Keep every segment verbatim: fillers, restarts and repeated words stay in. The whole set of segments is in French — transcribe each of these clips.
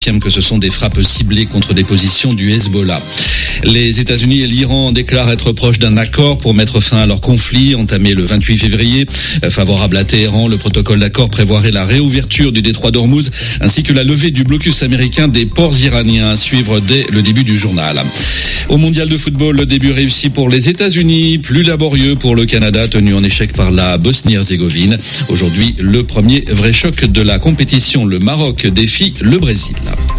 affirme que ce sont des frappes ciblées contre des positions du Hezbollah. Les États-Unis et l'Iran déclarent être proches d'un accord pour mettre fin à leur conflit entamé le vingt-huit février. Favorable à Téhéran, le protocole d'accord prévoirait la réouverture du détroit d'Ormuz ainsi que la levée du blocus américain des ports iraniens à suivre dès le début du journal. Au mondial de football, le début réussi pour les États-Unis, plus laborieux pour le Canada, tenu en échec par la Bosnie-Herzégovine. Aujourd'hui, le premier vrai choc de la compétition, le Maroc défie le Brésil.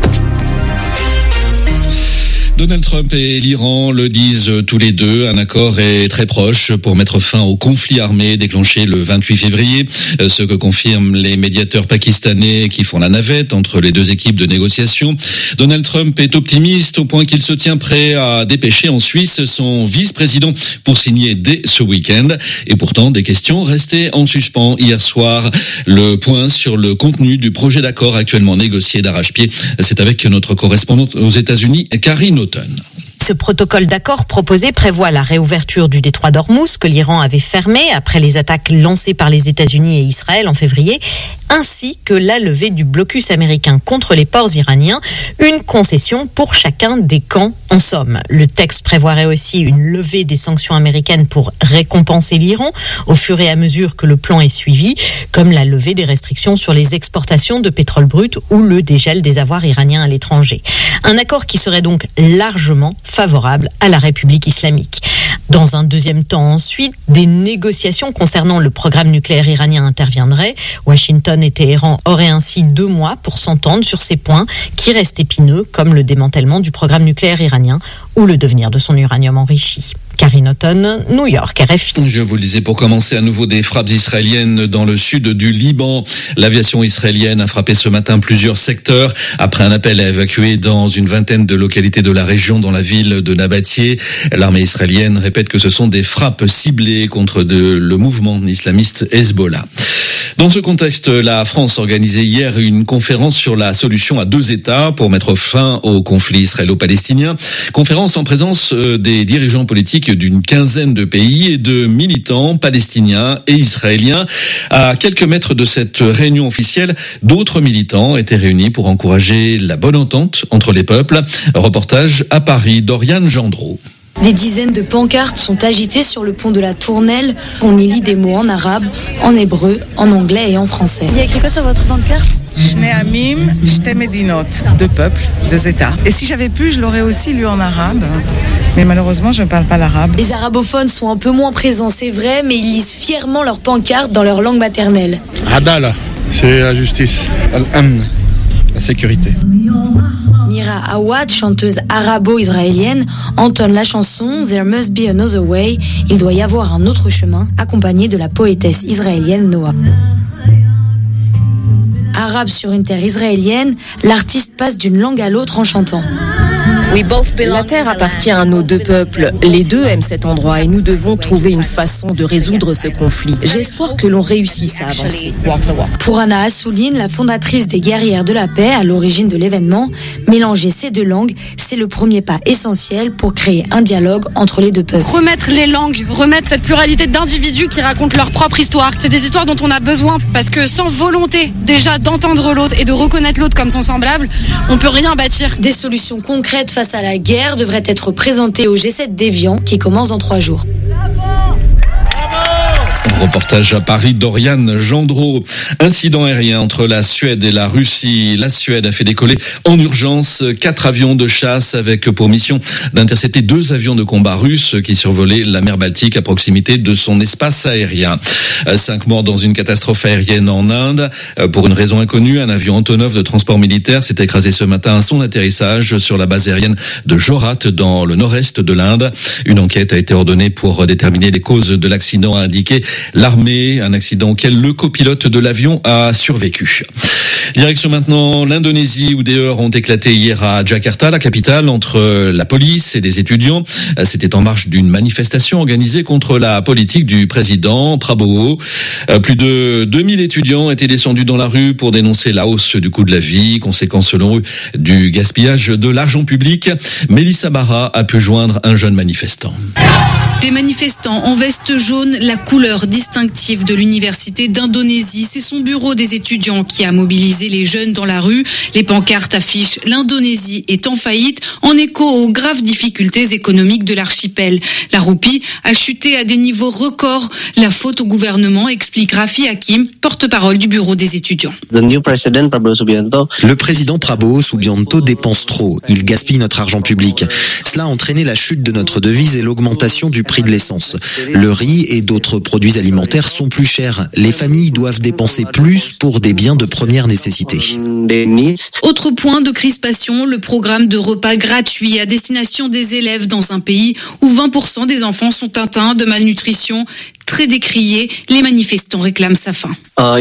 Donald Trump et l'Iran le disent tous les deux, un accord est très proche pour mettre fin au conflit armé déclenché le vingt-huit février, ce que confirment les médiateurs pakistanais qui font la navette entre les deux équipes de négociation. Donald Trump est optimiste au point qu'il se tient prêt à dépêcher en Suisse son vice-président pour signer dès ce week-end. Et pourtant, des questions restaient en suspens hier soir. Le point sur le contenu du projet d'accord actuellement négocié d'arrache-pied, c'est avec notre correspondante aux États-Unis, Karine Auton. Ce protocole d'accord proposé prévoit la réouverture du détroit d'Ormuz que l'Iran avait fermé après les attaques lancées par les États-Unis et Israël en février, ainsi que la levée du blocus américain contre les ports iraniens, une concession pour chacun des camps en somme. Le texte prévoirait aussi une levée des sanctions américaines pour récompenser l'Iran au fur et à mesure que le plan est suivi, comme la levée des restrictions sur les exportations de pétrole brut ou le dégel des avoirs iraniens à l'étranger. Un accord qui serait donc largement favorable à la République islamique. Dans un deuxième temps ensuite, des négociations concernant le programme nucléaire iranien interviendraient. Washington et Téhéran auraient ainsi deux mois pour s'entendre sur ces points qui restent épineux, comme le démantèlement du programme nucléaire iranien ou le devenir de son uranium enrichi. Karine Auton, New York, R F I. Je vous le disais, pour commencer, à nouveau des frappes israéliennes dans le sud du Liban. L'aviation israélienne a frappé ce matin plusieurs secteurs après un appel à évacuer dans une vingtaine de localités de la région, dans la ville de Nabatieh. L'armée israélienne répète que ce sont des frappes ciblées contre de, le mouvement islamiste Hezbollah. Dans ce contexte, la France organisait hier une conférence sur la solution à deux États pour mettre fin au conflit israélo-palestinien. Conférence en présence des dirigeants politiques d'une quinzaine de pays et de militants palestiniens et israéliens. À quelques mètres de cette réunion officielle, d'autres militants étaient réunis pour encourager la bonne entente entre les peuples. Reportage à Paris d'Oriane Gendreau. Des dizaines de pancartes sont agitées sur le pont de la Tournelle. On y lit des mots en arabe, en hébreu, en anglais et en français. Il y a écrit quoi sur votre pancarte ? Shnei Amim, Shtei Medinot, deux peuples, deux États. Et si j'avais pu, je l'aurais aussi lu en arabe. Mais malheureusement, je ne parle pas l'arabe. Les arabophones sont un peu moins présents, c'est vrai, mais ils lisent fièrement leurs pancartes dans leur langue maternelle. Adala, c'est la justice. Al-Amn, la sécurité. Mira Awad, chanteuse arabo-israélienne, entonne la chanson There Must Be Another Way, il doit y avoir un autre chemin, accompagnée de la poétesse israélienne Noah. Arabe sur une terre israélienne, l'artiste passe d'une langue à l'autre en chantant. La terre appartient à nos deux peuples. Les deux aiment cet endroit et nous devons trouver une façon de résoudre ce conflit. J'espère que l'on réussisse à avancer. Pour Anna Assouline, la fondatrice des Guerrières de la Paix, à l'origine de l'événement, mélanger ces deux langues, c'est le premier pas essentiel pour créer un dialogue entre les deux peuples. Remettre les langues, remettre cette pluralité d'individus qui racontent leur propre histoire. C'est des histoires dont on a besoin parce que sans volonté déjà d'entendre l'autre et de reconnaître l'autre comme son semblable, on peut rien bâtir. Des solutions concrètes face à la guerre devrait être présenté au G sept d'Évian qui commence dans trois jours. Reportage à Paris d'Oriane Gendreau. Incident aérien entre la Suède et la Russie. La Suède a fait décoller en urgence quatre avions de chasse avec pour mission d'intercepter deux avions de combat russes qui survolaient la mer Baltique à proximité de son espace aérien. Cinq morts dans une catastrophe aérienne en Inde. Pour une raison inconnue, un avion Antonov de transport militaire s'est écrasé ce matin à son atterrissage sur la base aérienne de Jorat dans le nord-est de l'Inde. Une enquête a été ordonnée pour déterminer les causes de l'accident, a indiqué l'armée, un accident auquel le copilote de l'avion a survécu. Direction maintenant l'Indonésie où des heurts ont éclaté hier à Jakarta, la capitale, entre la police et des étudiants. C'était en marge d'une manifestation organisée contre la politique du président Prabowo. Plus de deux mille étudiants étaient descendus dans la rue pour dénoncer la hausse du coût de la vie, conséquence selon eux du gaspillage de l'argent public. Mélissa Barra a pu joindre un jeune manifestant. Des manifestants en veste jaune, la couleur distinctive de l'université d'Indonésie. C'est son bureau des étudiants qui a mobilisé les jeunes dans la rue. Les pancartes affichent « L'Indonésie est en faillite » en écho aux graves difficultés économiques de l'archipel. La roupie a chuté à des niveaux records. La faute au gouvernement, explique Raffi Hakim, porte-parole du bureau des étudiants. Le président Prabowo Subianto dépense trop. Il gaspille notre argent public. Cela a entraîné la chute de notre devise et l'augmentation du prix de l'essence. Le riz et d'autres produits alimentaires sont plus chers. Les familles doivent dépenser plus pour des biens de première nécessité. Autre point de crispation, le programme de repas gratuits à destination des élèves dans un pays où vingt pour cent des enfants sont atteints de malnutrition. Très décrié, les manifestants réclament sa fin.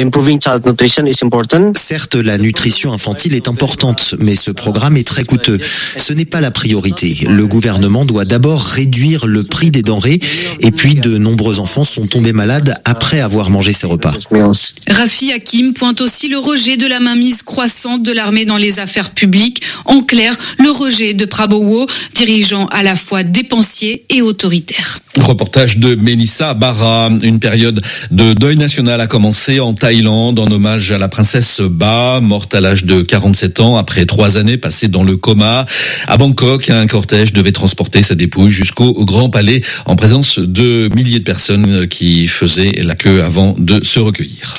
Certes, la nutrition infantile est importante, mais ce programme est très coûteux. Ce n'est pas la priorité. Le gouvernement doit d'abord réduire le prix des denrées, et puis de nombreux enfants sont tombés malades après avoir mangé ces repas. Raffi Hakim pointe aussi le rejet de la mainmise croissante de l'armée dans les affaires publiques. En clair, le rejet de Prabowo, dirigeant à la fois dépensier et autoritaire. Reportage de Mélissa Barra. Une période de deuil national a commencé en Thaïlande en hommage à la princesse Ba, morte à l'âge de quarante-sept ans après trois années passées dans le coma. À Bangkok, un cortège devait transporter sa dépouille jusqu'au Grand Palais en présence de milliers de personnes qui faisaient la queue avant de se recueillir.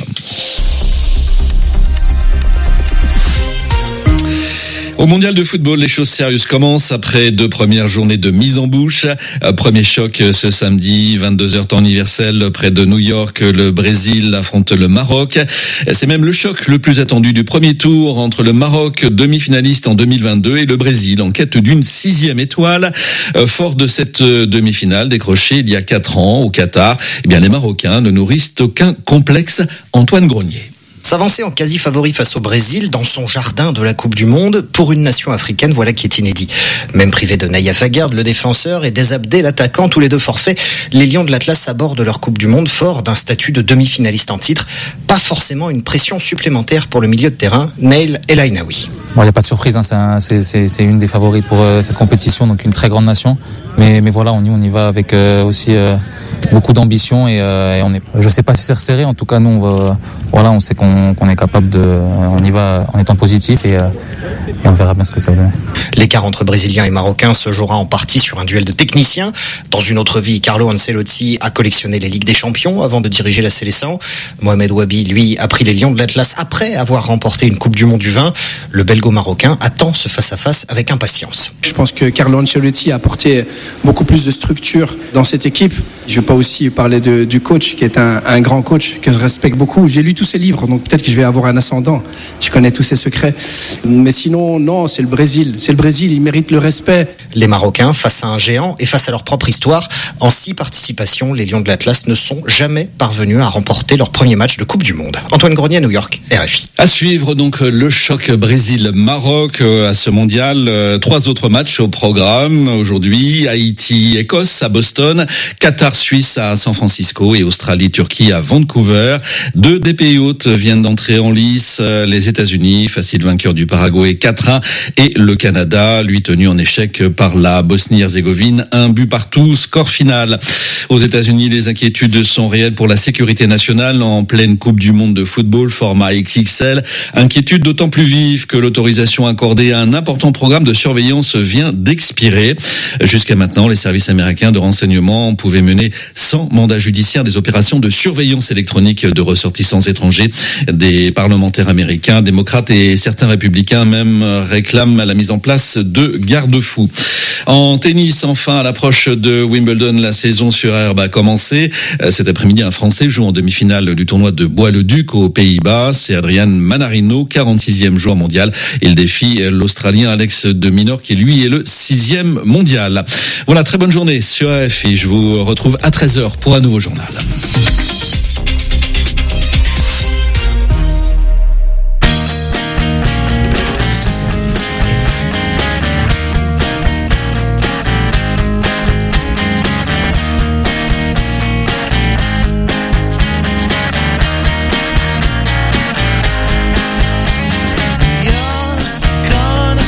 Au mondial de football, les choses sérieuses commencent après deux premières journées de mise en bouche. Premier choc ce samedi, vingt-deux heures temps universel, près de New York. Le Brésil affronte le Maroc. C'est même le choc le plus attendu du premier tour entre le Maroc, demi-finaliste en deux mille vingt-deux, et le Brésil en quête d'une sixième étoile. Fort de cette demi-finale décrochée il y a quatre ans au Qatar, eh bien les Marocains ne nourrissent aucun complexe. Antoine Grenier. S'avancer en quasi-favori face au Brésil dans son jardin de la Coupe du Monde, pour une nation africaine, voilà qui est inédit. Même privé de Naïef Aguerd, le défenseur, et d'Ezabdé, l'attaquant, tous les deux forfaits, les Lions de l'Atlas abordent leur Coupe du Monde fort d'un statut de demi-finaliste en titre. Pas forcément une pression supplémentaire pour le milieu de terrain, Nail El Ainaoui. Bon, il n'y a pas de surprise, hein, c'est, un, c'est, c'est, c'est une des favorites pour euh, cette compétition, donc une très grande nation. Mais, mais voilà, on y, on y va avec euh, aussi euh, beaucoup d'ambition et, euh, et on est. Je sais pas si c'est resserré, en tout cas nous on va, voilà, on sait qu'on, qu'on est capable de, on y va en étant positif et, euh, et on verra bien ce que ça donne. L'écart entre Brésiliens et Marocains se jouera en partie sur un duel de techniciens. Dans une autre vie, Carlo Ancelotti a collectionné les Ligues des Champions avant de diriger la Seleção. Mohamed Wabi, lui, a pris les Lions de l'Atlas après avoir remporté une Coupe du Monde du vin. Le belgo-marocain attend ce face-à-face avec impatience. Je pense que Carlo Ancelotti a apporté beaucoup plus de structure dans cette équipe. Je ne vais pas aussi parler de, du coach, qui est un, un grand coach que je respecte beaucoup. J'ai lu tous ses livres, donc peut-être que je vais avoir un ascendant. Je connais tous ses secrets. Mais sinon, non, c'est le Brésil. C'est le Brésil, il mérite le respect. Les Marocains, face à un géant et face à leur propre histoire, en six participations, les Lions de l'Atlas ne sont jamais parvenus à remporter leur premier match de Coupe du Monde. Antoine Grenier, New York, R F I. À suivre donc le choc Brésil-Maroc à ce mondial. Trois autres matchs au programme aujourd'hui. Haïti-Écosse à Boston, Qatar-Suisse à San Francisco et Australie-Turquie à Vancouver. Deux des pays hôtes viennent d'entrer en lice. Les États-Unis, facile vainqueur du Paraguay quatre un, et le Canada, lui tenu en échec par la Bosnie-Herzégovine, un but partout, score final. Aux États-Unis, les inquiétudes sont réelles pour la sécurité nationale en pleine Coupe du Monde de football, format X X L. Inquiétude d'autant plus vive que l'autorisation accordée à un important programme de surveillance vient d'expirer. Jusqu'à maintenant, les services américains de renseignement pouvaient mener sans mandat judiciaire des opérations de surveillance électronique de ressortissants étrangers. Des parlementaires américains, démocrates et certains républicains même réclament la mise en place de garde-fous. En tennis, enfin, à l'approche de Wimbledon, la saison sur herbe a commencé. Cet après-midi, un Français joue en demi-finale du tournoi de Bois-le-Duc aux Pays-Bas. C'est Adrian Manarino, quarante-sixième joueur mondial. Il défie l'Australien Alex de Minaur, qui lui est le sixième mondial. Voilà, très bonne journée sur R F I. Je vous retrouve à treize heures pour un nouveau journal.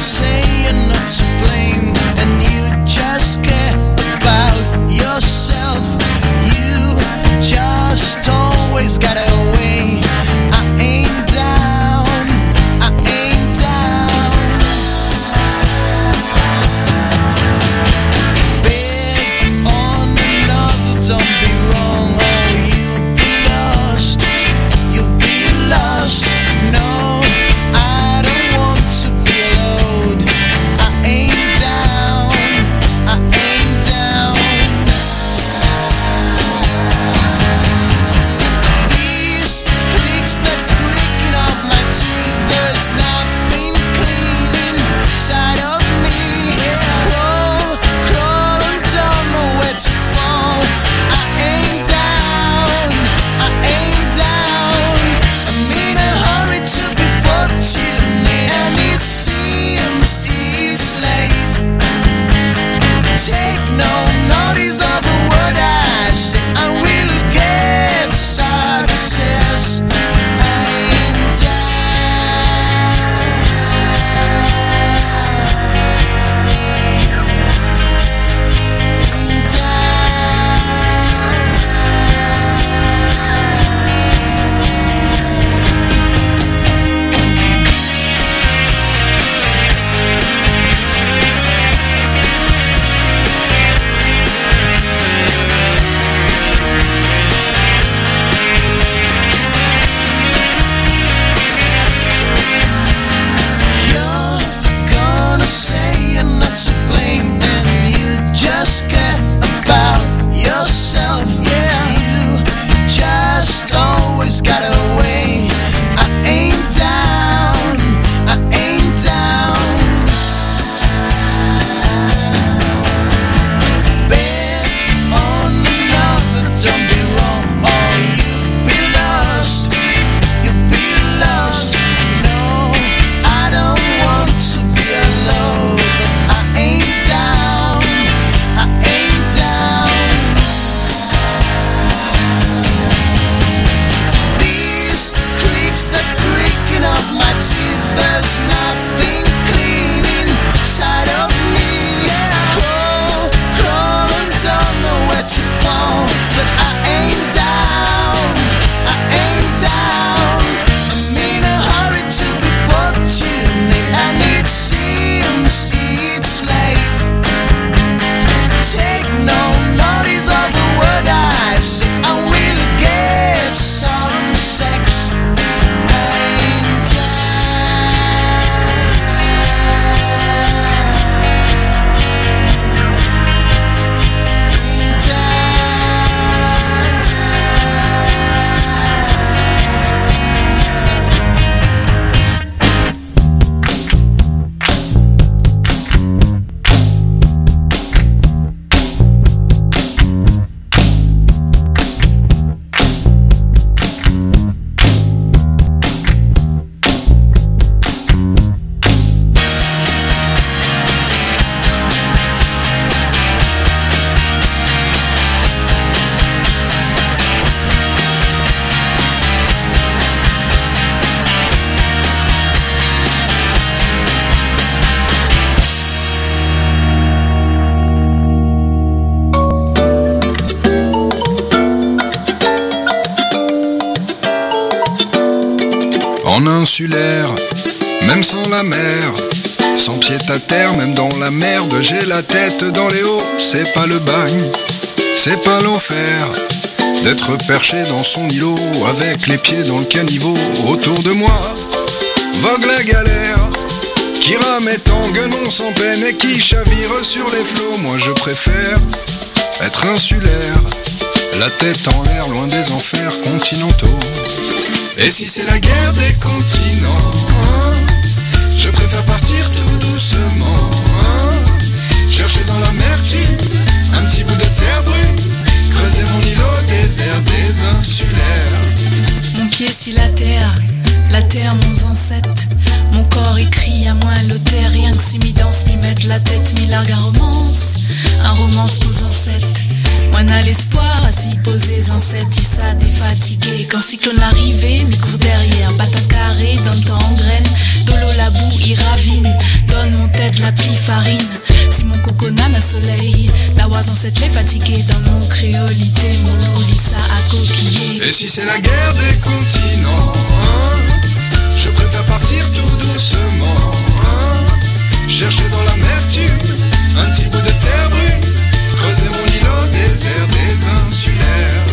Yourself insulaire, même sans la mer, sans pied à terre, même dans la merde, j'ai la tête dans les hauts. C'est pas le bagne, c'est pas l'enfer, d'être perché dans son îlot, avec les pieds dans le caniveau. Autour de moi, vogue la galère, qui rame et tangue non sans peine et qui chavire sur les flots. Moi je préfère être insulaire, la tête en l'air, loin des enfers continentaux. Et si c'est la guerre des continents, hein, je préfère partir tout doucement, hein, chercher dans l'amertume un petit bout de terre brune, creuser mon îlot au désert des insulaires. Mon pied si la terre, la terre mon ancêtre, mon corps écrit à moins l'auteur, rien que si mi danse, mi mette la tête, mi largue un romance, un romance nos ancêtres. Moi n'a l'espoir à s'y poser ancêtres, Issa défatigué, quand cyclone l'arrivée, mi court derrière, bata carré, donne temps en graine, dolo la boue, il ravine, donne mon tête la pli farine, si mon coconat n'a soleil, la oise ancêtre les fatigué, dans mon créolité, mon lolissa à coquiller. Et si c'est la guerre des continents, hein, je préfère partir tout doucement, hein, chercher dans l'amertume un petit bout de terre brune, creuser mon îlot au désert des insulaires.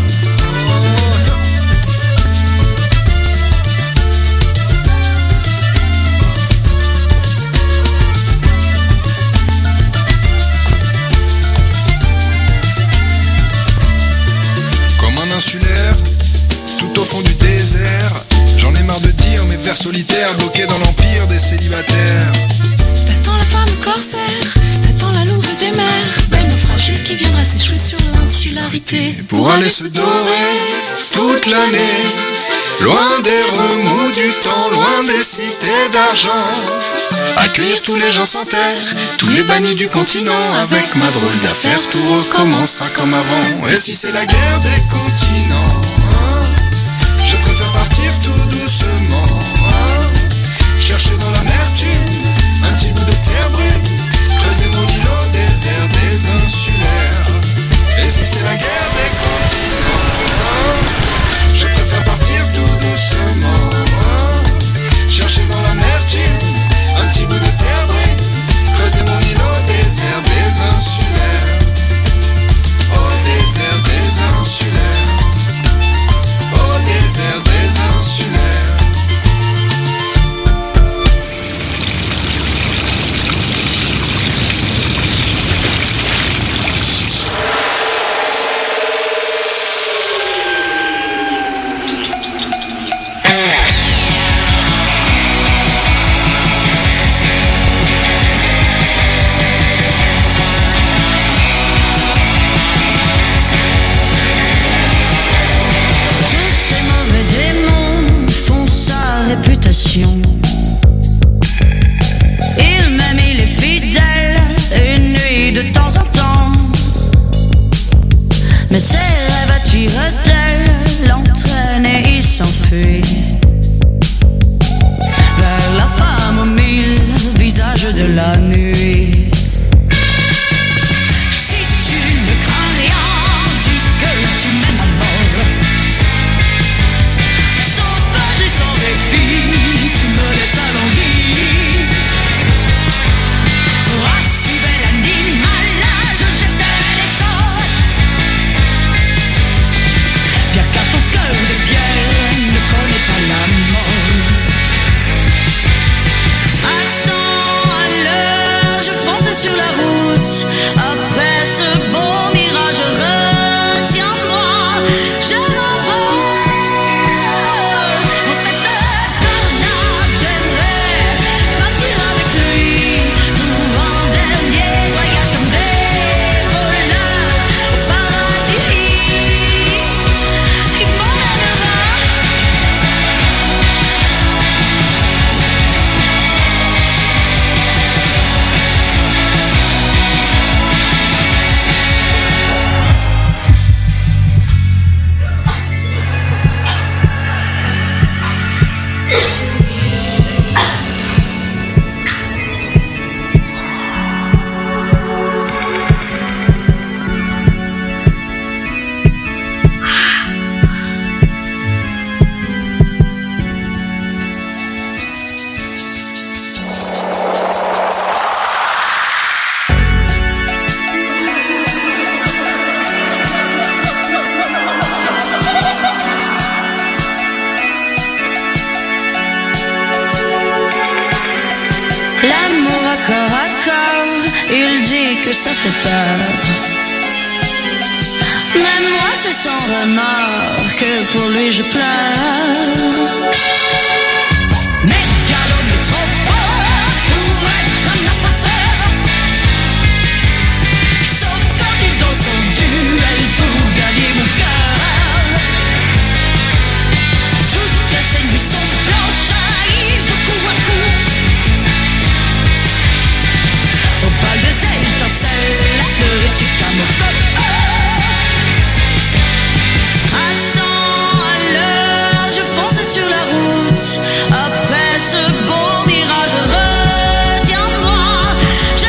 Comme un insulaire, tout au fond du désert, j'en ai marre de dire mes vers solitaires, bloqués dans l'empire des célibataires. T'attends la femme corsaire, t'attends la louve des mers, belle naufragée qui viendra s'échouer sur l'insularité, pour aller se dorer toute l'année, loin des remous du temps, loin des cités d'argent, accueillir tous les gens sans terre, tous les bannis du continent. Avec ma drôle d'affaire, tout recommencera comme avant. Et si c'est la guerre des continents, hein, je préfère partir tout doucement, hein, chercher dans l'amertume un petit bout de terre brune, creuser mon îlot au désert des insulaires. Et si c'est la guerre des continents, hein, je préfère partir tout doucement, hein, chercher dans l'amertume un petit bout de terre brune, creuser mon îlot au désert des insulaires. Au désert des insulaires, au désert des insulaires. Il m'aime, il est fidèle, une nuit de temps en temps, mais ses rêves attirent d'elle, l'entraînent et il s'enfuit vers la femme aux mille visages de la nuit. Si tu ne crains rien, dis que tu m'aimes à mort, sauvage et sans répit. À cent à l'heure, je que ça fait peur. Même moi c'est sans remords que pour lui je pleure. Mégalo mais trop fort pour être un imposteur. Sauf quand il danse son duel pour gagner mon cœur. Toutes ces nuits sont blanches, il joue coup à coup. Au bal des étincelles, le tic à mon corps. À cent à l'heure, je fonce sur la route. Après ce beau mirage, retiens-moi, je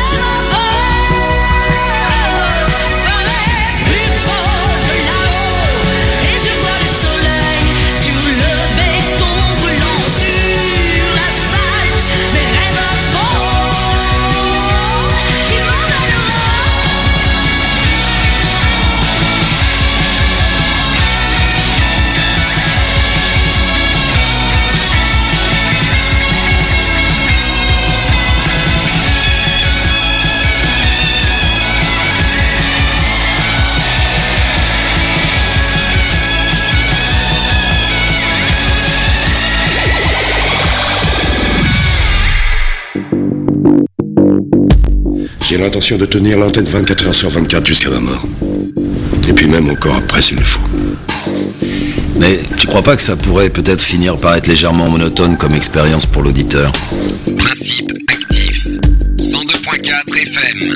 m'envole vers les plus beaux de là-haut. Et je vois le soleil sur le béton brûlant sur l'asphalte. Mes rêves volent, ils m'emmèneront. J'ai l'intention de tenir l'antenne vingt-quatre heures sur vingt-quatre jusqu'à ma mort. Et puis même encore après s'il le faut. Mais tu crois pas que ça pourrait peut-être finir par être légèrement monotone comme expérience pour l'auditeur? Principe actif. cent deux point quatre F M.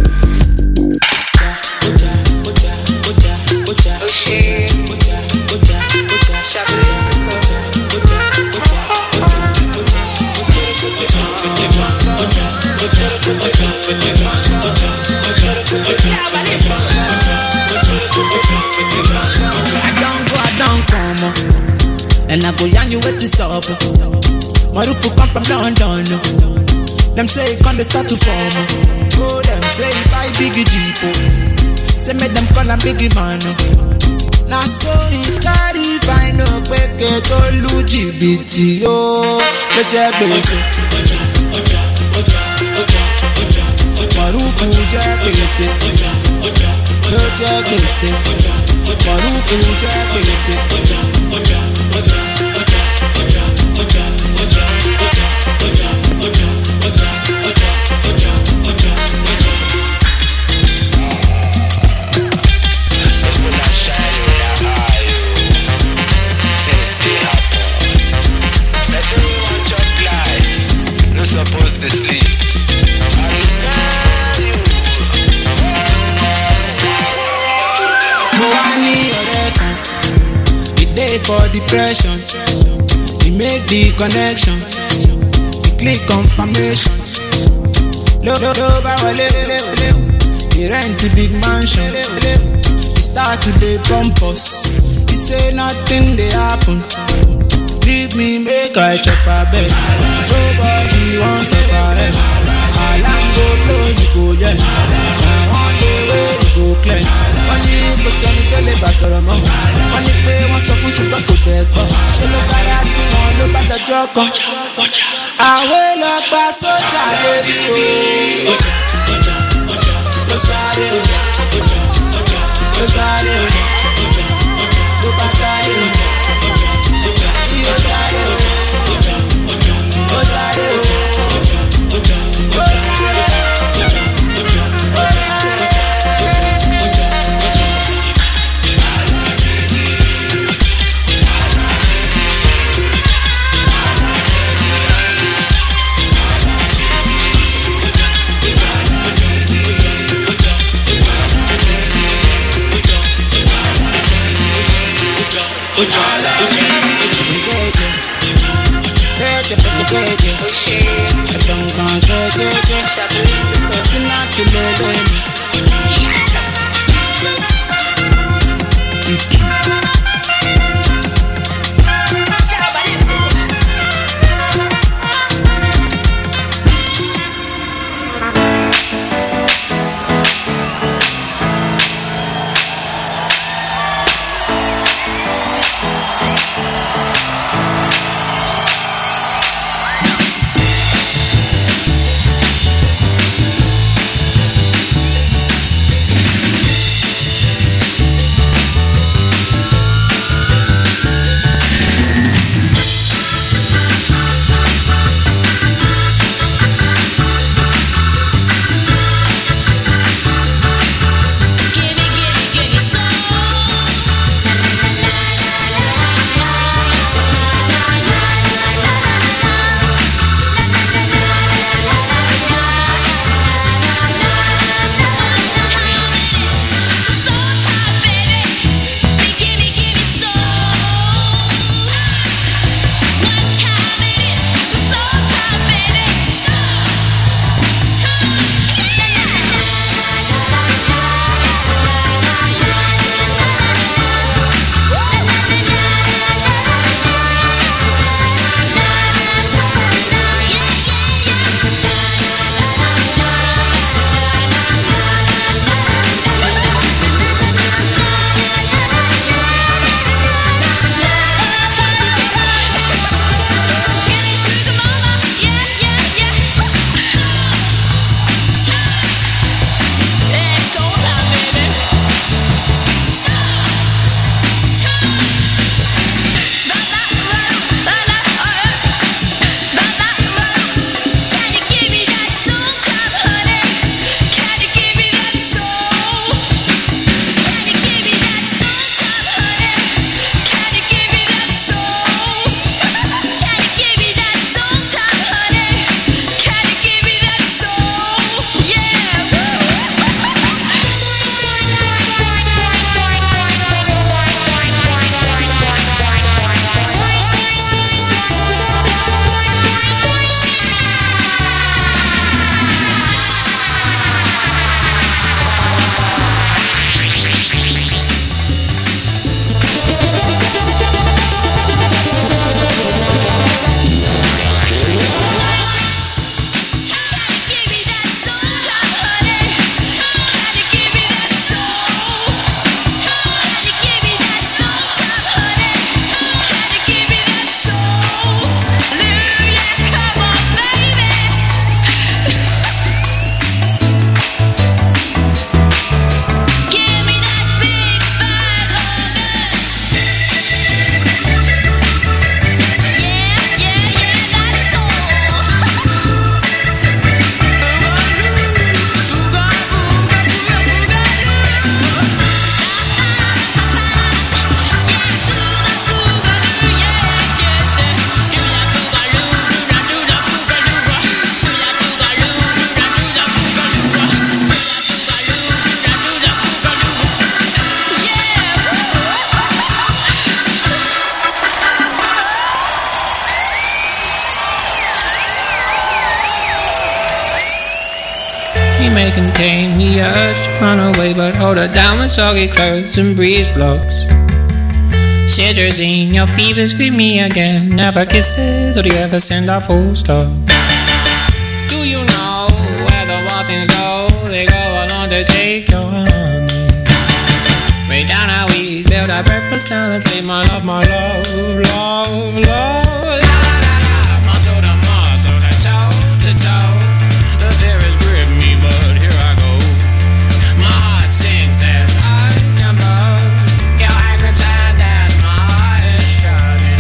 And I go yarn you with this up. My roof will come from London. Them say it can't start to form. Oh, them say buy biggie Jeep. Say make them call a biggie man. Now so it carry find no quick to lose G B T. Oh, let's check this. My roof will check this. Let's check this. My roof will check this. Supposed to sleep. It day for depression. We make the connection. We click confirmation. Low, low, low, low, low. We rent a big mansion. We start to dey bump us. We say nothing they happen. Leave me make I chop a bed. Nobody wants a parent. All I'm go blow, you go yeah. Now one day where you go clear. When you go send it to the bathroom. When you pay one so push you go to the car. She look at us, you know, look at the joke. I will look back so tired. What's that? What's that? Look at that. She may contain the urge to run away, but hold her down with soggy clothes and breeze blocks. Cetirizine, your fever, scream me again. Never kisses, or do you ever send a full stop? Do you know where the wild things go? They go along to take your honey. Way down how we build our breakfast down and say my love, my love, love, love. La la la la, muscle to muscle, to toe to toe. The fear has gripped me, but here I go. My heart sings as I jump up. Your angry time as my heart is shutting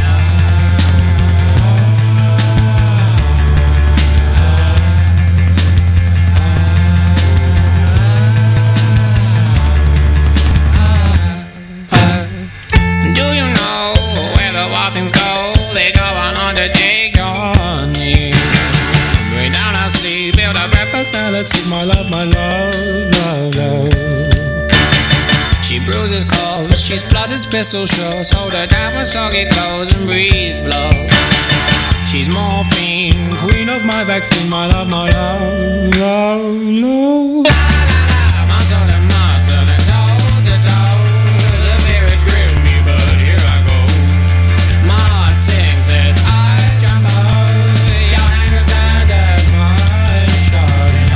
Do you know where the wild things go? They go on undertake your honey. Bring down our sleep, build a breakfast, now let's eat my love, my love, love, love. She bruises calls, she splutters pistol shots. Hold her down with soggy clothes and breeze blows. She's morphine, queen of my vaccine, my love, my love, love, love. La la la, muscle to muscle and toe to toe. The fear has gripped me, but here I go. My heart sings as I jump up. Your anger turned as my eyes shutting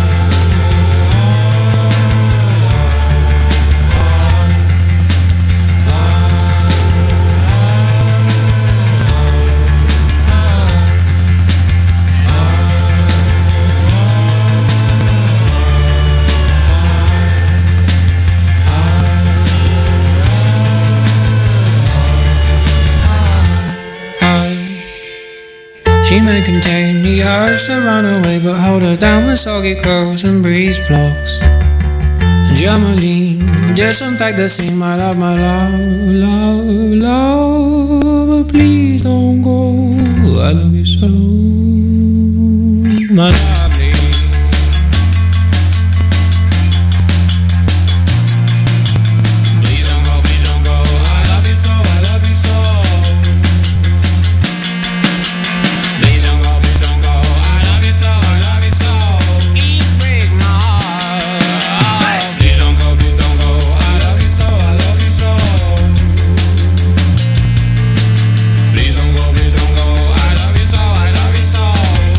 She may contain the urge to run away, but hold her down with soggy clothes and breeze blocks. Jamaline, disinfect the scene, my love, my love, love, love. But please don't go, I love you so, my love.